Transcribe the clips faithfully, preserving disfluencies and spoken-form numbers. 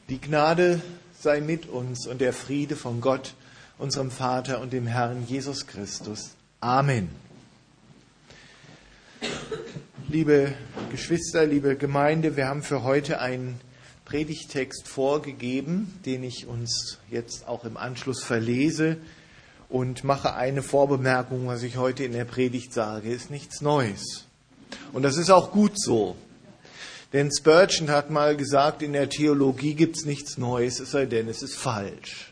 Die Gnade sei mit uns und der Friede von Gott, unserem Vater und dem Herrn Jesus Christus. Amen. Liebe Geschwister, liebe Gemeinde, wir haben für heute einen Predigttext vorgegeben, den ich uns jetzt auch im Anschluss verlese und mache eine Vorbemerkung, was ich heute in der Predigt sage, ist nichts Neues. Und das ist auch gut so. Denn Spurgeon hat mal gesagt, in der Theologie gibt es nichts Neues, es sei denn, es ist falsch.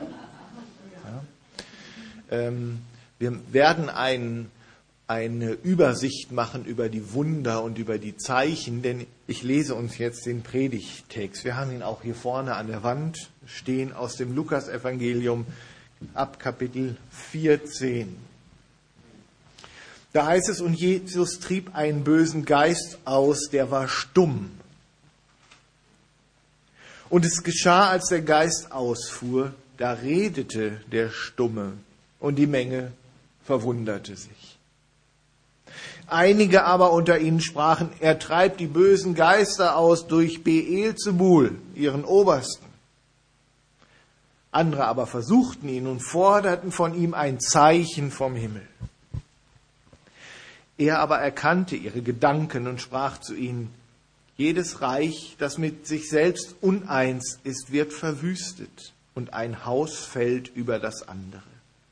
Ja? Ähm, wir werden ein, eine Übersicht machen über die Wunder und über die Zeichen, denn ich lese uns jetzt den Predigttext. Wir haben ihn auch hier vorne an der Wand stehen aus dem Lukasevangelium ab Kapitel vierzehn. Da heißt es, und Jesus trieb einen bösen Geist aus, der war stumm. Und es geschah, als der Geist ausfuhr, da redete der Stumme, und die Menge verwunderte sich. Einige aber unter ihnen sprachen, er treibt die bösen Geister aus durch Beelzebul, ihren Obersten. Andere aber versuchten ihn und forderten von ihm ein Zeichen vom Himmel. Er aber erkannte ihre Gedanken und sprach zu ihnen, jedes Reich, das mit sich selbst uneins ist, wird verwüstet und ein Haus fällt über das andere.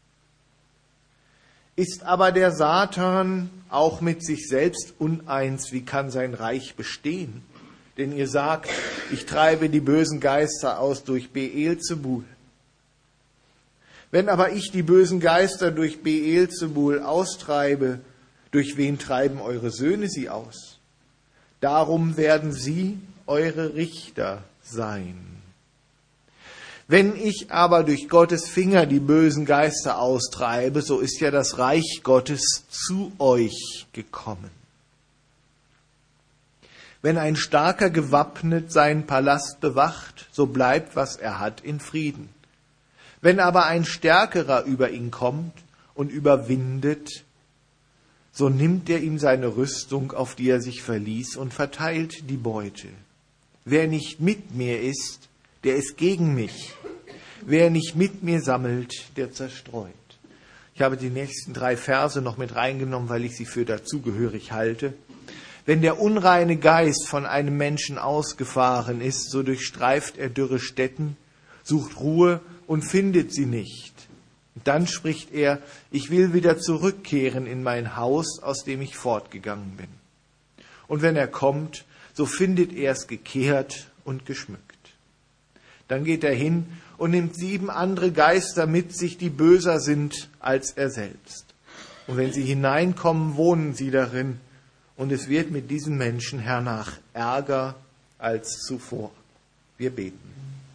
Ist aber der Satan auch mit sich selbst uneins, wie kann sein Reich bestehen? Denn ihr sagt, ich treibe die bösen Geister aus durch Beelzebul. Wenn aber ich die bösen Geister durch Beelzebul austreibe, durch wen treiben eure Söhne sie aus? Darum werden sie eure Richter sein. Wenn ich aber durch Gottes Finger die bösen Geister austreibe, so ist ja das Reich Gottes zu euch gekommen. Wenn ein Starker gewappnet seinen Palast bewacht, so bleibt, was er hat, in Frieden. Wenn aber ein Stärkerer über ihn kommt und überwindet, so nimmt er ihm seine Rüstung, auf die er sich verließ, und verteilt die Beute. Wer nicht mit mir ist, der ist gegen mich. Wer nicht mit mir sammelt, der zerstreut. Ich habe die nächsten drei Verse noch mit reingenommen, weil ich sie für dazugehörig halte. Wenn der unreine Geist von einem Menschen ausgefahren ist, so durchstreift er dürre Stätten, sucht Ruhe und findet sie nicht. Dann spricht er, ich will wieder zurückkehren in mein Haus, aus dem ich fortgegangen bin. Und wenn er kommt, so findet er es gekehrt und geschmückt. Dann geht er hin und nimmt sieben andere Geister mit sich, die böser sind als er selbst. Und wenn sie hineinkommen, wohnen sie darin. Und es wird mit diesen Menschen hernach ärger als zuvor. Wir beten.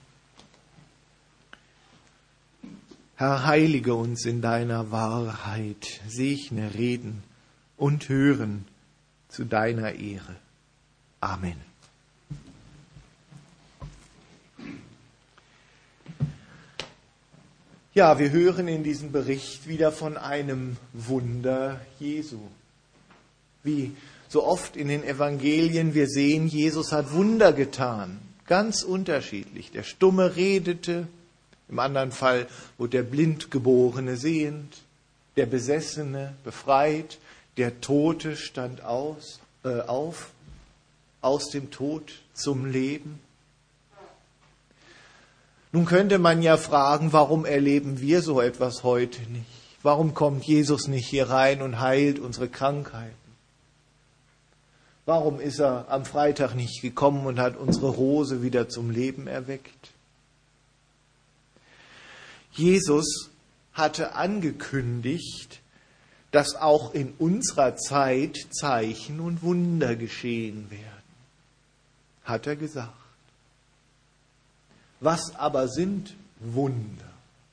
Herr, heilige uns in deiner Wahrheit, segne Reden und Hören zu deiner Ehre. Amen. Ja, wir hören in diesem Bericht wieder von einem Wunder Jesu. Wie so oft in den Evangelien, wir sehen, Jesus hat Wunder getan, ganz unterschiedlich. Der Stumme redete, im anderen Fall wurde der Blindgeborene sehend, der Besessene befreit, der Tote stand aus, äh, auf, aus dem Tod zum Leben. Nun könnte man ja fragen, warum erleben wir so etwas heute nicht? Warum kommt Jesus nicht hier rein und heilt unsere Krankheiten? Warum ist er am Freitag nicht gekommen und hat unsere Rose wieder zum Leben erweckt? Jesus hatte angekündigt, dass auch in unserer Zeit Zeichen und Wunder geschehen werden. Hat er gesagt. Was aber sind Wunder?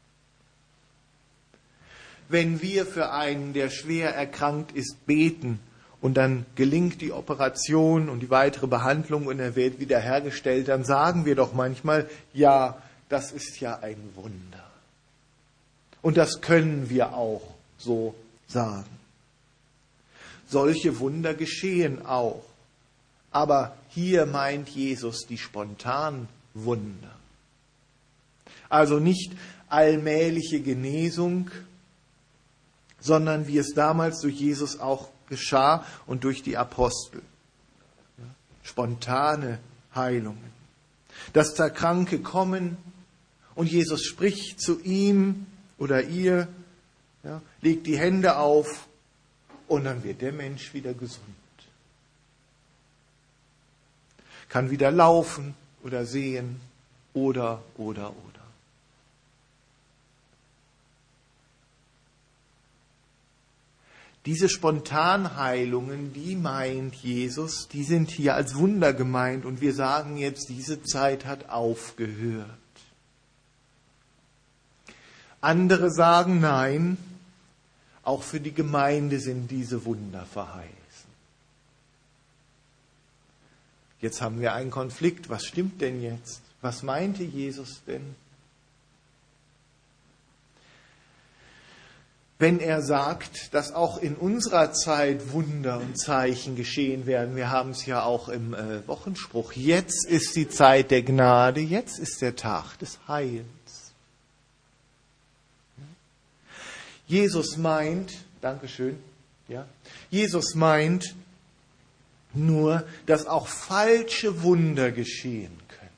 Wenn wir für einen, der schwer erkrankt ist, beten und dann gelingt die Operation und die weitere Behandlung und er wird wiederhergestellt, dann sagen wir doch manchmal, ja, das ist ja ein Wunder. Und das können wir auch so sagen. Solche Wunder geschehen auch. Aber hier meint Jesus die spontan Wunder. Also nicht allmähliche Genesung, sondern wie es damals durch Jesus auch geschah und durch die Apostel. Spontane Heilungen. Dass da Kranke kommen und Jesus spricht zu ihm oder ihr, ja, legt die Hände auf und dann wird der Mensch wieder gesund. Kann wieder laufen oder sehen oder, oder, oder. Diese Spontanheilungen, die meint Jesus, die sind hier als Wunder gemeint und wir sagen jetzt, diese Zeit hat aufgehört. Andere sagen, nein, auch für die Gemeinde sind diese Wunder verheißen. Jetzt haben wir einen Konflikt. Was stimmt denn jetzt? Was meinte Jesus denn? Wenn er sagt, dass auch in unserer Zeit Wunder und Zeichen geschehen werden, wir haben es ja auch im äh, Wochenspruch, jetzt ist die Zeit der Gnade, jetzt ist der Tag des Heils. Jesus meint, Dankeschön, ja, Jesus meint nur, dass auch falsche Wunder geschehen können.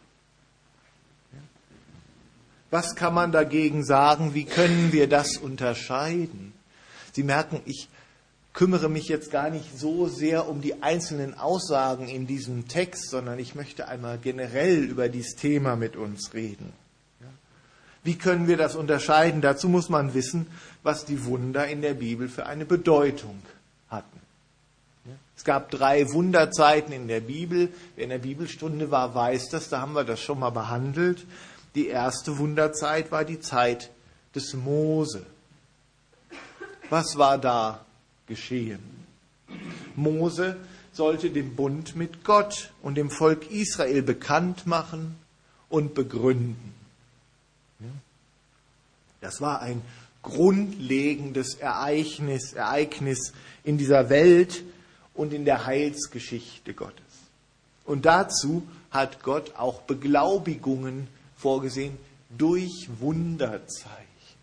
Was kann man dagegen sagen? Wie können wir das unterscheiden? Sie merken, ich kümmere mich jetzt gar nicht so sehr um die einzelnen Aussagen in diesem Text, sondern ich möchte einmal generell über dieses Thema mit uns reden. Wie können wir das unterscheiden? Dazu muss man wissen, was die Wunder in der Bibel für eine Bedeutung hatten. Es gab drei Wunderzeiten in der Bibel. Wer in der Bibelstunde war, weiß das, da haben wir das schon mal behandelt. Die erste Wunderzeit war die Zeit des Mose. Was war da geschehen? Mose sollte den Bund mit Gott und dem Volk Israel bekannt machen und begründen. Das war ein grundlegendes Ereignis, Ereignis in dieser Welt und in der Heilsgeschichte Gottes. Und dazu hat Gott auch Beglaubigungen vorgesehen durch Wunderzeichen.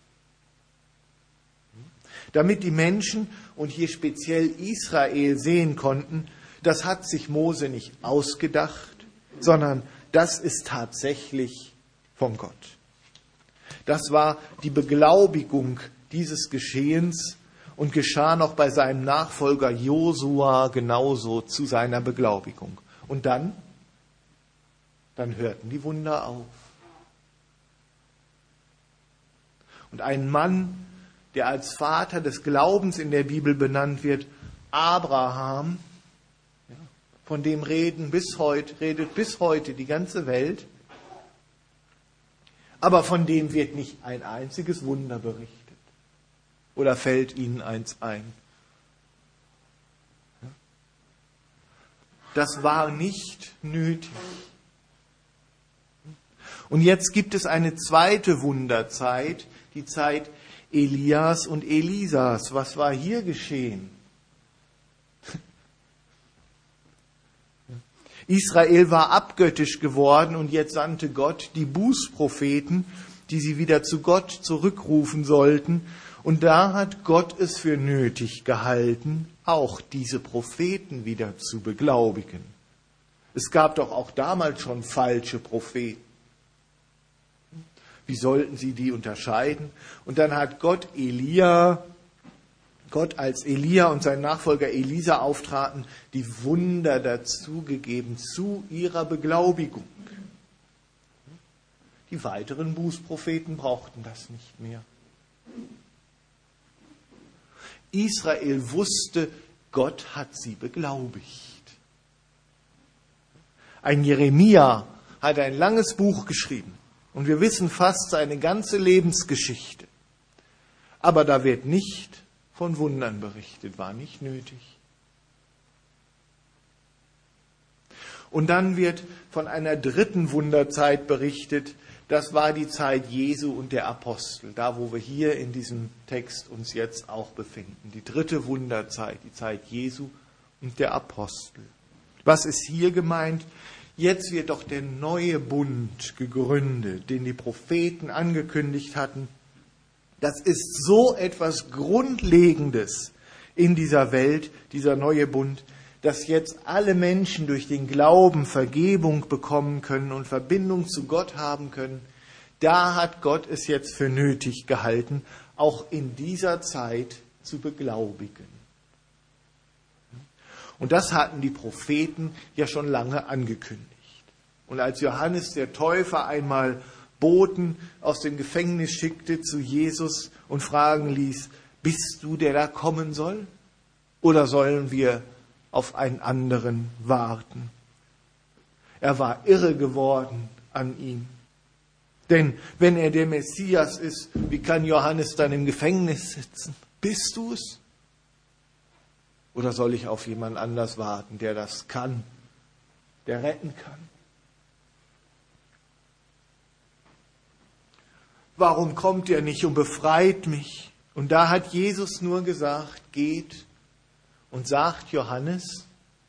Damit die Menschen und hier speziell Israel sehen konnten, das hat sich Mose nicht ausgedacht, sondern das ist tatsächlich von Gott. Das war die Beglaubigung dieses Geschehens und geschah noch bei seinem Nachfolger Josua genauso zu seiner Beglaubigung. Und dann, dann hörten die Wunder auf. Und ein Mann, der als Vater des Glaubens in der Bibel benannt wird, Abraham, von dem reden bis heute, redet bis heute die ganze Welt, aber von dem wird nicht ein einziges Wunder berichtet. Oder fällt Ihnen eins ein? Das war nicht nötig. Und jetzt gibt es eine zweite Wunderzeit, die Zeit Elias und Elisas. Was war hier geschehen? Israel war abgöttisch geworden und jetzt sandte Gott die Bußpropheten, die sie wieder zu Gott zurückrufen sollten. Und da hat Gott es für nötig gehalten, auch diese Propheten wieder zu beglaubigen. Es gab doch auch damals schon falsche Propheten. Wie sollten sie die unterscheiden? Und dann hat Gott Elia, Gott als Elia und sein Nachfolger Elisa auftraten, die Wunder dazugegeben zu ihrer Beglaubigung. Die weiteren Bußpropheten brauchten das nicht mehr. Israel wusste, Gott hat sie beglaubigt. Ein Jeremia hat ein langes Buch geschrieben und wir wissen fast seine ganze Lebensgeschichte. Aber da wird nicht von Wundern berichtet, war nicht nötig. Und dann wird von einer dritten Wunderzeit berichtet, das war die Zeit Jesu und der Apostel, da wo wir hier in diesem Text uns jetzt auch befinden. Die dritte Wunderzeit, die Zeit Jesu und der Apostel. Was ist hier gemeint? Jetzt wird doch der neue Bund gegründet, den die Propheten angekündigt hatten. Das ist so etwas Grundlegendes in dieser Welt, dieser neue Bund, dass jetzt alle Menschen durch den Glauben Vergebung bekommen können und Verbindung zu Gott haben können. Da hat Gott es jetzt für nötig gehalten, auch in dieser Zeit zu beglaubigen. Und das hatten die Propheten ja schon lange angekündigt. Und als Johannes der Täufer einmal Boten aus dem Gefängnis schickte zu Jesus und fragen ließ, bist du, der da kommen soll? Oder sollen wir auf einen anderen warten? Er war irre geworden an ihm. Denn wenn er der Messias ist, wie kann Johannes dann im Gefängnis sitzen? Bist du es? Oder soll ich auf jemand anders warten, der das kann, der retten kann? Warum kommt er nicht und befreit mich? Und da hat Jesus nur gesagt, geht und sagt Johannes,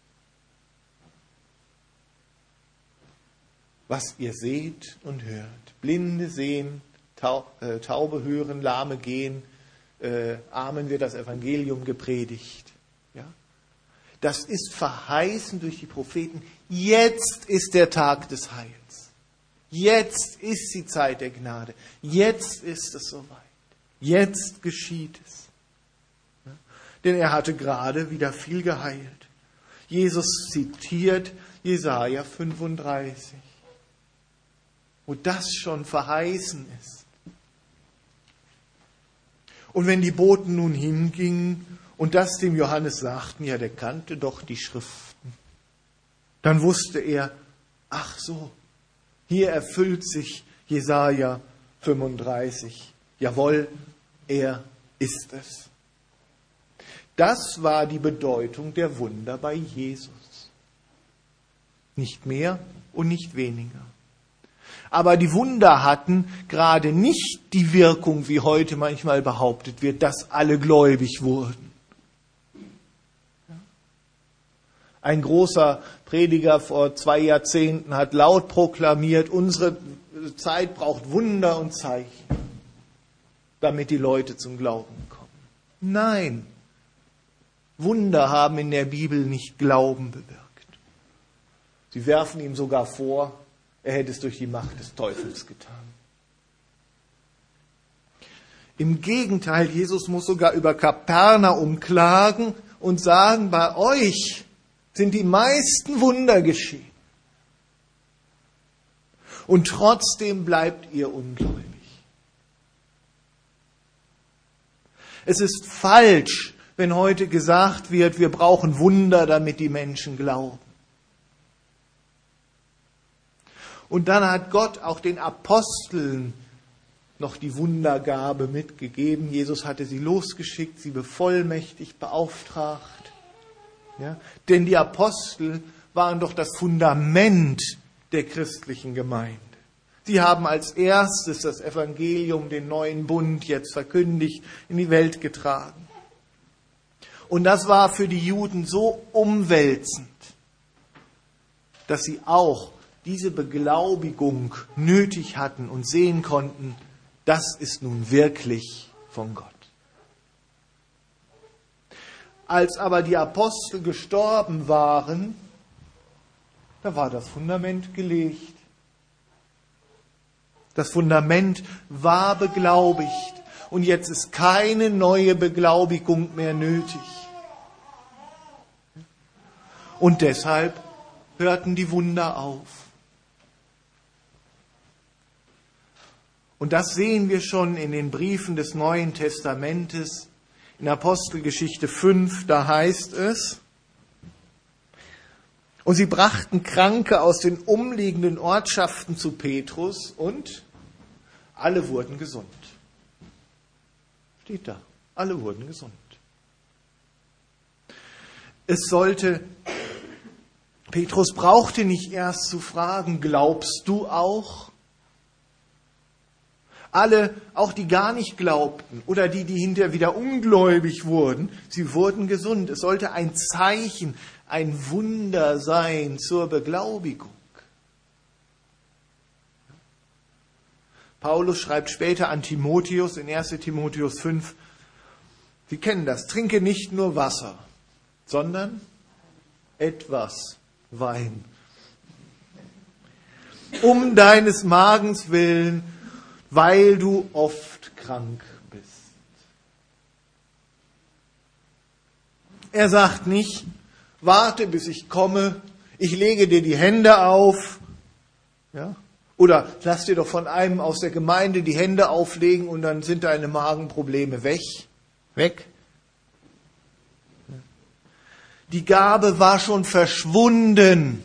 was ihr seht und hört. Blinde sehen, Taube hören, Lahme gehen, äh, Armen wird das Evangelium gepredigt. Ja? Das ist verheißen durch die Propheten. Jetzt ist der Tag des Heils. Jetzt ist die Zeit der Gnade. Jetzt ist es soweit. Jetzt geschieht es. Ja? Denn er hatte gerade wieder viel geheilt. Jesus zitiert Jesaja fünfunddreißig. Wo das schon verheißen ist. Und wenn die Boten nun hingingen und das dem Johannes sagten, ja, der kannte doch die Schriften, dann wusste er, ach so, hier erfüllt sich Jesaja fünfunddreißig. Jawohl, er ist es. Das war die Bedeutung der Wunder bei Jesus. Nicht mehr und nicht weniger. Aber die Wunder hatten gerade nicht die Wirkung, wie heute manchmal behauptet wird, dass alle gläubig wurden. Ein großer Prediger vor zwei Jahrzehnten hat laut proklamiert, unsere Zeit braucht Wunder und Zeichen, damit die Leute zum Glauben kommen. Nein, Wunder haben in der Bibel nicht Glauben bewirkt. Sie werfen ihm sogar vor, er hätte es durch die Macht des Teufels getan. Im Gegenteil, Jesus muss sogar über Kapernaum klagen und sagen, bei euch sind die meisten Wunder geschehen. Und trotzdem bleibt ihr ungläubig. Es ist falsch, wenn heute gesagt wird, wir brauchen Wunder, damit die Menschen glauben. Und dann hat Gott auch den Aposteln noch die Wundergabe mitgegeben. Jesus hatte sie losgeschickt, sie bevollmächtigt, beauftragt. Ja? Denn die Apostel waren doch das Fundament der christlichen Gemeinde. Sie haben als erstes das Evangelium, den neuen Bund jetzt verkündigt, in die Welt getragen. Und das war für die Juden so umwälzend, dass sie auch diese Beglaubigung nötig hatten und sehen konnten, das ist nun wirklich von Gott. Als aber die Apostel gestorben waren, da war das Fundament gelegt. Das Fundament war beglaubigt und jetzt ist keine neue Beglaubigung mehr nötig. Und deshalb hörten die Wunder auf. Und das sehen wir schon in den Briefen des Neuen Testamentes. In Apostelgeschichte fünf, da heißt es, und sie brachten Kranke aus den umliegenden Ortschaften zu Petrus und alle wurden gesund. Steht da, alle wurden gesund. Es sollte, Petrus brauchte nicht erst zu fragen, glaubst du auch? Alle, auch die gar nicht glaubten oder die, die hinterher wieder ungläubig wurden, sie wurden gesund. Es sollte ein Zeichen, ein Wunder sein zur Beglaubigung. Paulus schreibt später an Timotheus in erster Timotheus fünf, Sie kennen das, trinke nicht nur Wasser, sondern etwas Wein. Um deines Magens willen, weil du oft krank bist. Er sagt nicht, warte bis ich komme, ich lege dir die Hände auf, ja? Oder lass dir doch von einem aus der Gemeinde die Hände auflegen und dann sind deine Magenprobleme weg. Weg. Die Gabe war schon verschwunden,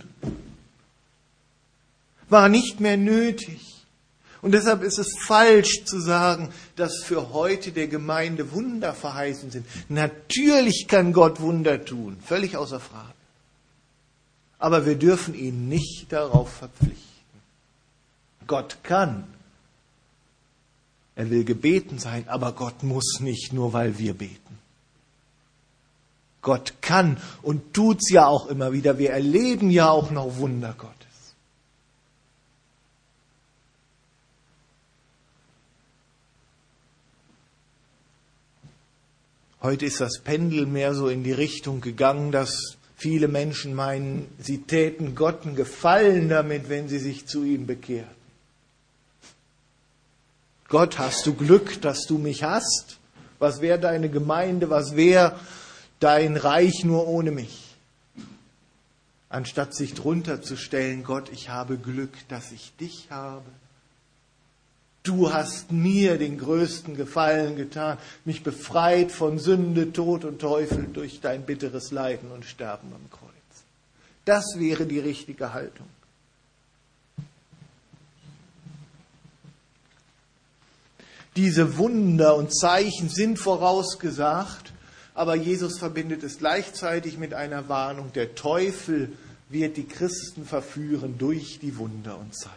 war nicht mehr nötig. Und deshalb ist es falsch zu sagen, dass für heute der Gemeinde Wunder verheißen sind. Natürlich kann Gott Wunder tun, völlig außer Frage. Aber wir dürfen ihn nicht darauf verpflichten. Gott kann. Er will gebeten sein, aber Gott muss nicht, nur weil wir beten. Gott kann und tut's ja auch immer wieder. Wir erleben ja auch noch Wunder Gottes. Heute ist das Pendel mehr so in die Richtung gegangen, dass viele Menschen meinen, sie täten Gott einen Gefallen damit, wenn sie sich zu ihm bekehren. Gott, hast du Glück, dass du mich hast? Was wäre deine Gemeinde? Was wäre dein Reich nur ohne mich? Anstatt sich drunter zu stellen, Gott, ich habe Glück, dass ich dich habe. Du hast mir den größten Gefallen getan, mich befreit von Sünde, Tod und Teufel durch dein bitteres Leiden und Sterben am Kreuz. Das wäre die richtige Haltung. Diese Wunder und Zeichen sind vorausgesagt, aber Jesus verbindet es gleichzeitig mit einer Warnung. Der Teufel wird die Christen verführen durch die Wunder und Zeichen.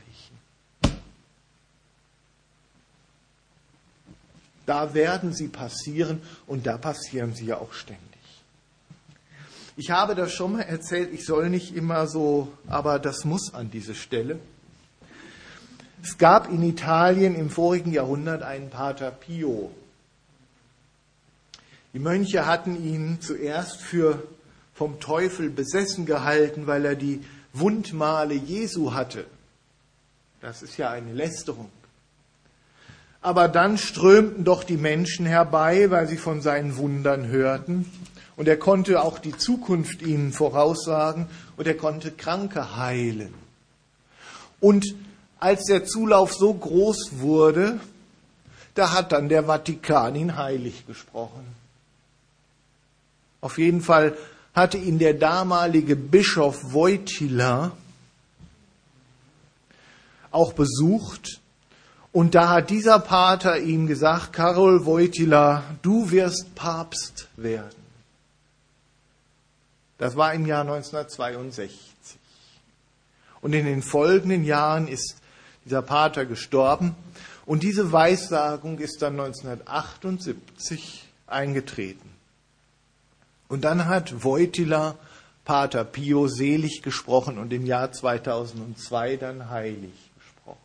Da werden sie passieren und da passieren sie ja auch ständig. Ich habe das schon mal erzählt, ich soll nicht immer so, aber das muss an diese Stelle. Es gab in Italien im vorigen Jahrhundert einen Pater Pio. Die Mönche hatten ihn zuerst für vom Teufel besessen gehalten, weil er die Wundmale Jesu hatte. Das ist ja eine Lästerung. Aber dann strömten doch die Menschen herbei, weil sie von seinen Wundern hörten. Und er konnte auch die Zukunft ihnen voraussagen und er konnte Kranke heilen. Und als der Zulauf so groß wurde, da hat dann der Vatikan ihn heilig gesprochen. Auf jeden Fall hatte ihn der damalige Bischof Wojtyla auch besucht. Und da hat dieser Pater ihm gesagt, Karol Wojtyla, du wirst Papst werden. Das war im Jahr neunzehnhundertzweiundsechzig. Und in den folgenden Jahren ist dieser Pater gestorben. Und diese Weissagung ist dann neunzehnhundertachtundsiebzig eingetreten. Und dann hat Wojtyla Pater Pio selig gesprochen und im Jahr zweitausendzwei dann heilig gesprochen.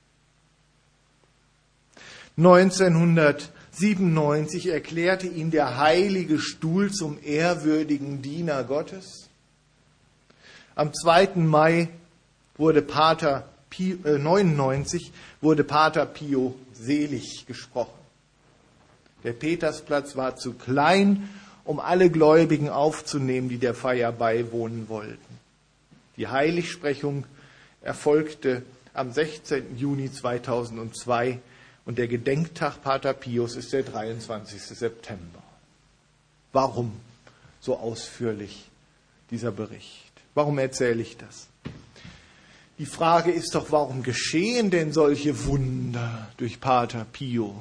neunzehnhundertsiebenundneunzig erklärte ihn der Heilige Stuhl zum ehrwürdigen Diener Gottes. Am zweiten Mai wurde Pater Pio, äh, neunundneunzig wurde Pater Pio selig gesprochen. Der Petersplatz war zu klein, um alle Gläubigen aufzunehmen, die der Feier beiwohnen wollten. Die Heiligsprechung erfolgte am sechzehnten Juni zweitausendzwei und der Gedenktag Pater Pius ist der dreiundzwanzigsten September. Warum so ausführlich dieser Bericht? Warum erzähle ich das? Die Frage ist doch, warum geschehen denn solche Wunder durch Pater Pio,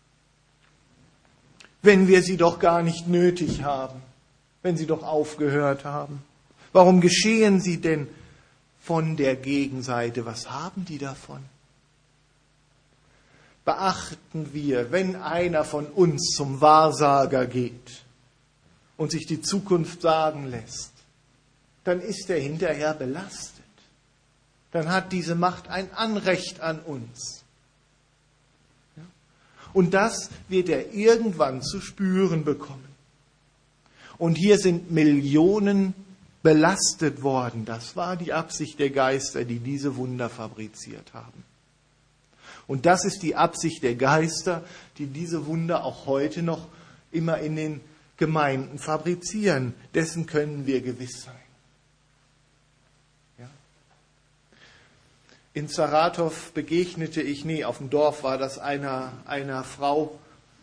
wenn wir sie doch gar nicht nötig haben, wenn sie doch aufgehört haben? Warum geschehen sie denn von der Gegenseite? Was haben die davon? Beachten wir, wenn einer von uns zum Wahrsager geht und sich die Zukunft sagen lässt, dann ist er hinterher belastet. Dann hat diese Macht ein Anrecht an uns. Und das wird er irgendwann zu spüren bekommen. Und hier sind Millionen belastet worden. Das war die Absicht der Geister, die diese Wunder fabriziert haben. Und das ist die Absicht der Geister, die diese Wunder auch heute noch immer in den Gemeinden fabrizieren. Dessen können wir gewiss sein. Ja. In Saratow begegnete ich, nee, auf dem Dorf war das einer, einer Frau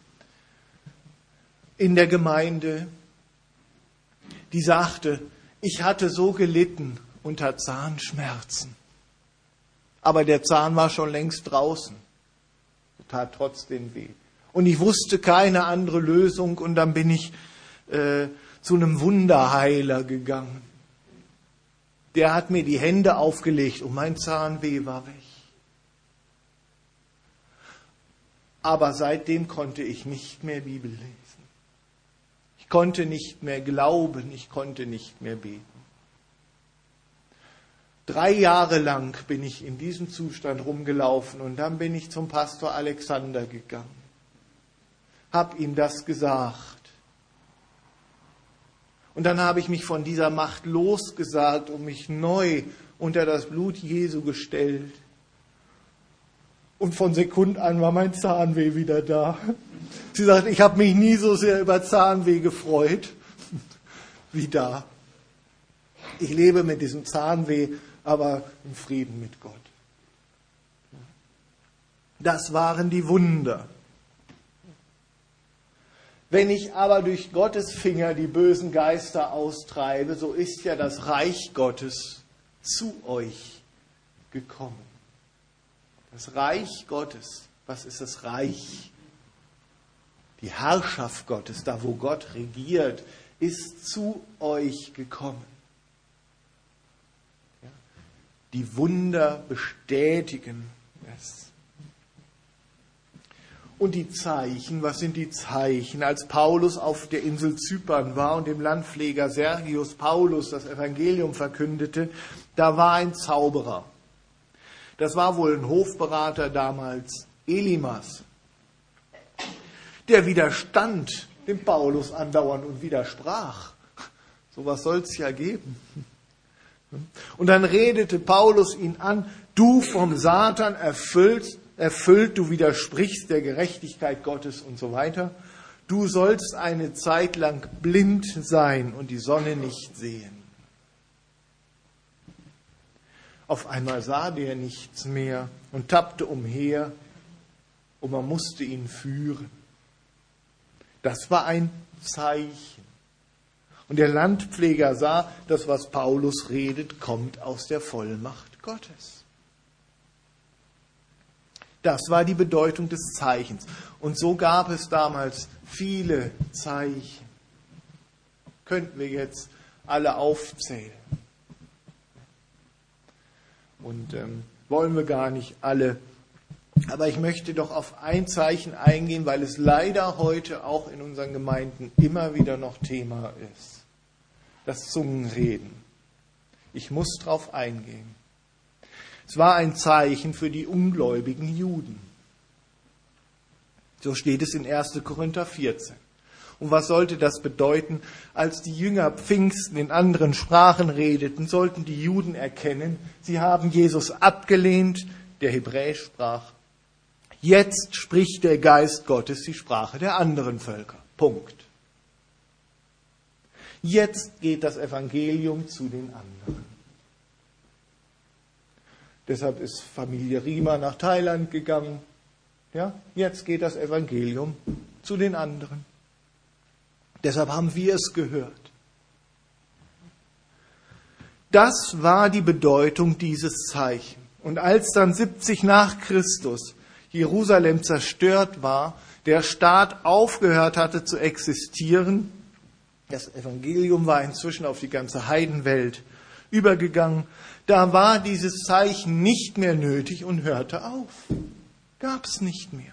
in der Gemeinde, die sagte, ich hatte so gelitten unter Zahnschmerzen. Aber der Zahn war schon längst draußen. Tat trotzdem weh. Und ich wusste keine andere Lösung und dann bin ich äh, zu einem Wunderheiler gegangen. Der hat mir die Hände aufgelegt und mein Zahnweh war weg. Aber seitdem konnte ich nicht mehr Bibel lesen. Ich konnte nicht mehr glauben, ich konnte nicht mehr beten. Drei Jahre lang bin ich in diesem Zustand rumgelaufen und dann bin ich zum Pastor Alexander gegangen. Hab ihm das gesagt. Und dann habe ich mich von dieser Macht losgesagt und mich neu unter das Blut Jesu gestellt. Und von Sekund an war mein Zahnweh wieder da. Sie sagt, ich habe mich nie so sehr über Zahnweh gefreut wie da. Ich lebe mit diesem Zahnweh, aber im Frieden mit Gott. Das waren die Wunder. Wenn ich aber durch Gottes Finger die bösen Geister austreibe, so ist ja das Reich Gottes zu euch gekommen. Das Reich Gottes, was ist das Reich? Die Herrschaft Gottes, da wo Gott regiert, ist zu euch gekommen. Die Wunder bestätigen es. Und die Zeichen, was sind die Zeichen? Als Paulus auf der Insel Zypern war und dem Landpfleger Sergius Paulus das Evangelium verkündete, da war ein Zauberer. Das war wohl ein Hofberater damals, Elimas. Der widerstand dem Paulus andauernd und widersprach. So was soll es ja geben. Und dann redete Paulus ihn an, du vom Satan erfüllt, erfüllt, du widersprichst der Gerechtigkeit Gottes und so weiter. Du sollst eine Zeit lang blind sein und die Sonne nicht sehen. Auf einmal sah der nichts mehr und tappte umher und man musste ihn führen. Das war ein Zeichen. Und der Landpfleger sah, das, was Paulus redet, kommt aus der Vollmacht Gottes. Das war die Bedeutung des Zeichens. Und so gab es damals viele Zeichen. Könnten wir jetzt alle aufzählen. Und ähm, wollen wir gar nicht alle. Aber ich möchte doch auf ein Zeichen eingehen, weil es leider heute auch in unseren Gemeinden immer wieder noch Thema ist. Das Zungenreden. Ich muss drauf eingehen. Es war ein Zeichen für die ungläubigen Juden. So steht es in erster Korinther vierzehn. Und was sollte das bedeuten? Als die Jünger Pfingsten in anderen Sprachen redeten, sollten die Juden erkennen, sie haben Jesus abgelehnt, der Hebräisch sprach. Jetzt spricht der Geist Gottes die Sprache der anderen Völker. Punkt. Jetzt geht das Evangelium zu den anderen. Deshalb ist Familie Riemer nach Thailand gegangen. Ja, jetzt geht das Evangelium zu den anderen. Deshalb haben wir es gehört. Das war die Bedeutung dieses Zeichens. Und als dann siebzig nach Christus Jerusalem zerstört war, der Staat aufgehört hatte zu existieren, das Evangelium war inzwischen auf die ganze Heidenwelt übergegangen, da war dieses Zeichen nicht mehr nötig und hörte auf. Gab es nicht mehr.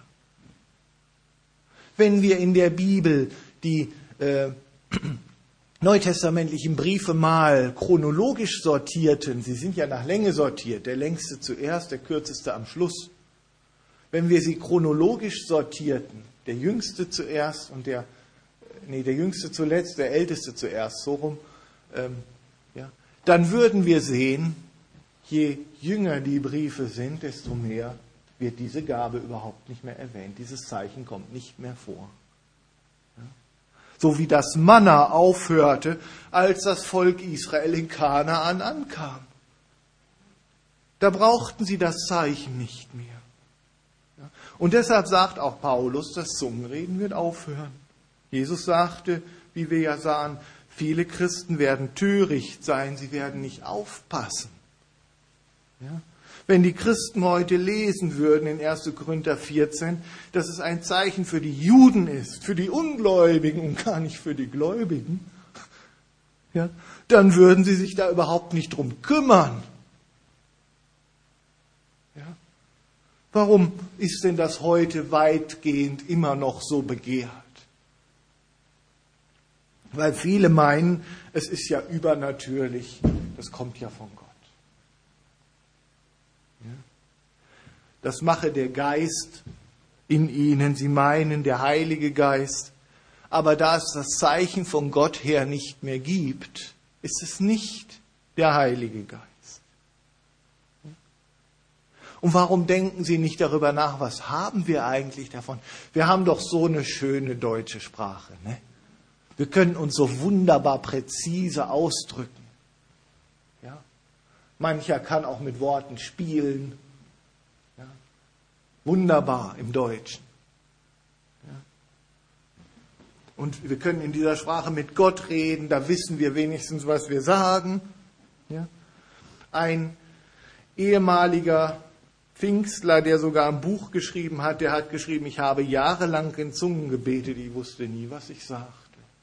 Wenn wir in der Bibel die äh, neutestamentlichen Briefe mal chronologisch sortierten, sie sind ja nach Länge sortiert, der längste zuerst, der kürzeste am Schluss, Wenn wir sie chronologisch sortierten, der Jüngste zuerst und der, nee, der Jüngste zuletzt, der Älteste zuerst, so rum, ähm, ja, dann würden wir sehen, je jünger die Briefe sind, desto mehr wird diese Gabe überhaupt nicht mehr erwähnt. Dieses Zeichen kommt nicht mehr vor. Ja. So wie das Manna aufhörte, als das Volk Israel in Kanaan ankam. Da brauchten sie das Zeichen nicht mehr. Ja. Und deshalb sagt auch Paulus, das Zungenreden wird aufhören. Jesus sagte, wie wir ja sahen, viele Christen werden töricht sein, sie werden nicht aufpassen. Ja. Wenn die Christen heute lesen würden in erster Korinther vierzehn, dass es ein Zeichen für die Juden ist, für die Ungläubigen und gar nicht für die Gläubigen, ja, dann würden sie sich da überhaupt nicht drum kümmern. Ja. Warum ist denn das heute weitgehend immer noch so begehrt? Weil viele meinen, es ist ja übernatürlich, das kommt ja von Gott. Das mache der Geist in ihnen. Sie meinen, der Heilige Geist. Aber da es das Zeichen von Gott her nicht mehr gibt, ist es nicht der Heilige Geist. Und warum denken Sie nicht darüber nach, was haben wir eigentlich davon? Wir haben doch so eine schöne deutsche Sprache, ne? Wir können uns so wunderbar präzise ausdrücken. Ja? Mancher kann auch mit Worten spielen. Wunderbar im Deutschen. Ja. Und wir können in dieser Sprache mit Gott reden, da wissen wir wenigstens, was wir sagen. Ja. Ein ehemaliger Pfingstler, der sogar ein Buch geschrieben hat, der hat geschrieben, ich habe jahrelang in Zungen gebetet, ich wusste nie, was ich sagte.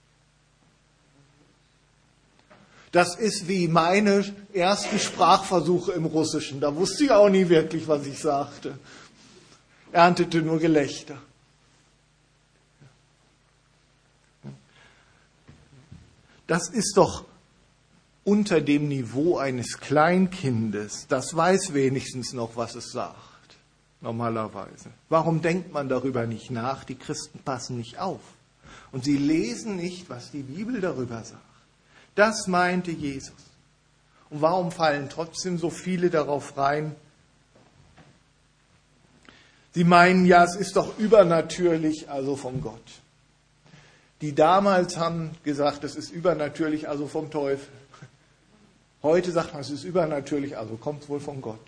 Das ist wie meine ersten Sprachversuche im Russischen. Da wusste ich auch nie wirklich, was ich sagte. Erntete nur Gelächter. Das ist doch unter dem Niveau eines Kleinkindes. Das weiß wenigstens noch, was es sagt, normalerweise. Warum denkt man darüber nicht nach? Die Christen passen nicht auf. Und sie lesen nicht, was die Bibel darüber sagt. Das meinte Jesus. Und warum fallen trotzdem so viele darauf rein? Sie meinen, ja, es ist doch übernatürlich, also von Gott. Die damals haben gesagt, es ist übernatürlich, also vom Teufel. Heute sagt man, es ist übernatürlich, also kommt es wohl von Gott.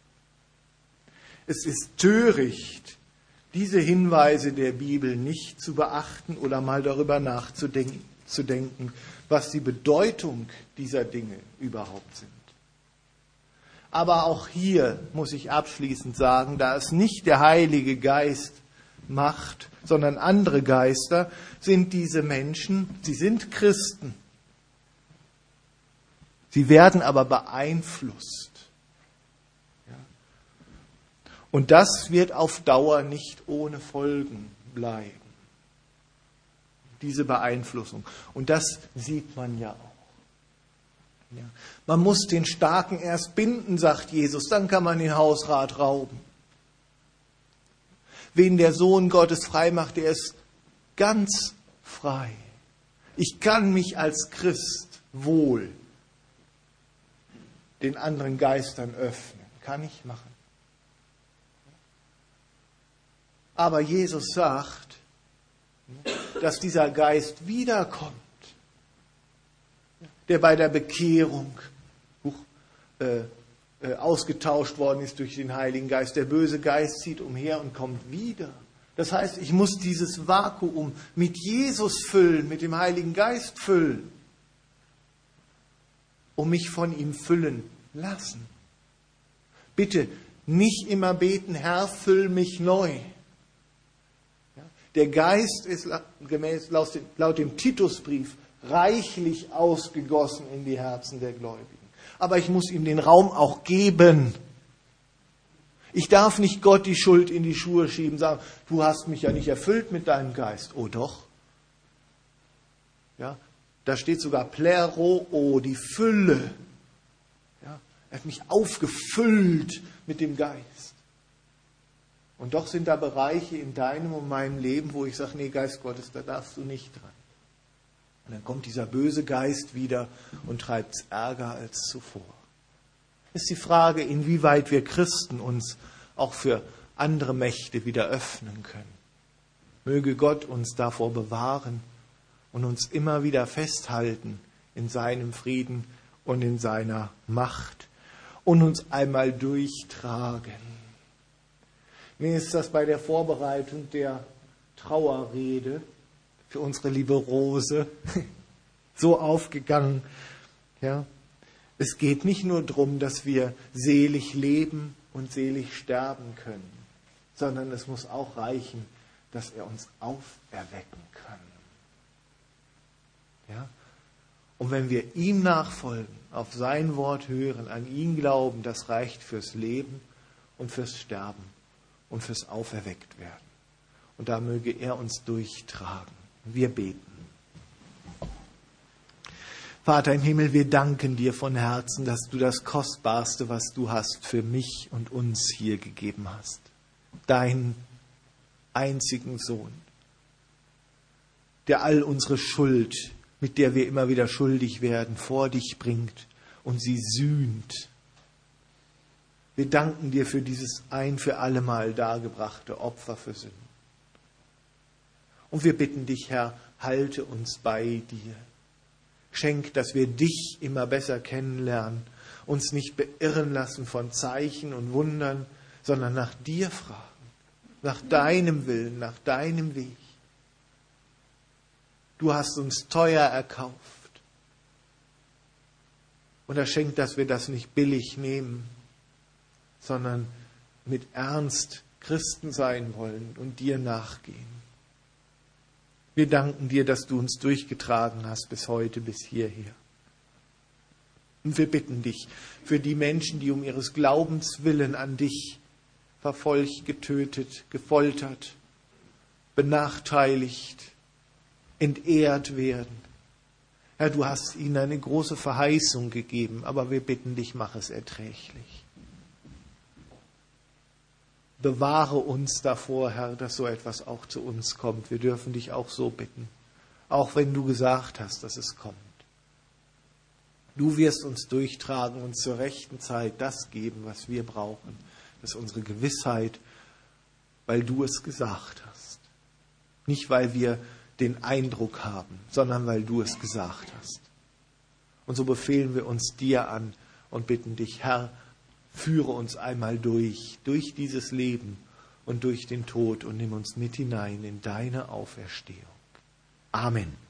Es ist töricht, diese Hinweise der Bibel nicht zu beachten oder mal darüber nachzudenken, zu denken, was die Bedeutung dieser Dinge überhaupt sind. Aber auch hier muss ich abschließend sagen, da es nicht der Heilige Geist macht, sondern andere Geister, sind diese Menschen, sie sind Christen. Sie werden aber beeinflusst. Und das wird auf Dauer nicht ohne Folgen bleiben. Diese Beeinflussung. Und das sieht man ja auch. Ja. Man muss den Starken erst binden, sagt Jesus, dann kann man den Hausrat rauben. Wen der Sohn Gottes frei macht, der ist ganz frei. Ich kann mich als Christ wohl den anderen Geistern öffnen. Kann ich machen. Aber Jesus sagt, dass dieser Geist wiederkommt, der bei der Bekehrung äh, äh, ausgetauscht worden ist durch den Heiligen Geist. Der böse Geist zieht umher und kommt wieder. Das heißt, ich muss dieses Vakuum mit Jesus füllen, mit dem Heiligen Geist füllen, um mich von ihm füllen lassen. Bitte nicht immer beten, Herr, füll mich neu. Der Geist ist gemäß laut dem Titusbrief reichlich ausgegossen in die Herzen der Gläubigen. Aber ich muss ihm den Raum auch geben. Ich darf nicht Gott die Schuld in die Schuhe schieben, sagen, du hast mich ja nicht erfüllt mit deinem Geist. Oh doch. Ja, da steht sogar Plero, die Fülle. Ja, er hat mich aufgefüllt mit dem Geist. Und doch sind da Bereiche in deinem und meinem Leben, wo ich sage, nee, Geist Gottes, da darfst du nicht dran. Und dann kommt dieser böse Geist wieder und treibt es Ärger als zuvor. Ist die Frage, inwieweit wir Christen uns auch für andere Mächte wieder öffnen können. Möge Gott uns davor bewahren und uns immer wieder festhalten in seinem Frieden und in seiner Macht und uns einmal durchtragen. Mir ist das bei der Vorbereitung der Trauerrede für unsere liebe Rose so aufgegangen. Ja, es geht nicht nur darum, dass wir selig leben und selig sterben können, sondern es muss auch reichen, dass er uns auferwecken kann. Ja? Und wenn wir ihm nachfolgen, auf sein Wort hören, an ihn glauben, das reicht fürs Leben und fürs Sterben und fürs Auferweckt werden. Und da möge er uns durchtragen. Wir beten. Vater im Himmel, wir danken dir von Herzen, dass du das Kostbarste, was du hast, für mich und uns hier gegeben hast. Deinen einzigen Sohn, der all unsere Schuld, mit der wir immer wieder schuldig werden, vor dich bringt und sie sühnt. Wir danken dir für dieses ein für allemal dargebrachte Opfer für Sünden. Und wir bitten dich, Herr, halte uns bei dir. Schenk, dass wir dich immer besser kennenlernen, uns nicht beirren lassen von Zeichen und Wundern, sondern nach dir fragen, nach deinem Willen, nach deinem Weg. Du hast uns teuer erkauft. Und er schenkt, dass wir das nicht billig nehmen, sondern mit Ernst Christen sein wollen und dir nachgehen. Wir danken dir, dass du uns durchgetragen hast bis heute, bis hierher. Und wir bitten dich für die Menschen, die um ihres Glaubens willen an dich verfolgt, getötet, gefoltert, benachteiligt, entehrt werden. Herr, du hast ihnen eine große Verheißung gegeben, aber wir bitten dich, mach es erträglich. Bewahre uns davor, Herr, dass so etwas auch zu uns kommt. Wir dürfen dich auch so bitten, auch wenn du gesagt hast, dass es kommt. Du wirst uns durchtragen und zur rechten Zeit das geben, was wir brauchen. Das ist unsere Gewissheit, weil du es gesagt hast. Nicht, weil wir den Eindruck haben, sondern weil du es gesagt hast. Und so befehlen wir uns dir an und bitten dich, Herr, führe uns einmal durch, durch dieses Leben und durch den Tod und nimm uns mit hinein in deine Auferstehung. Amen.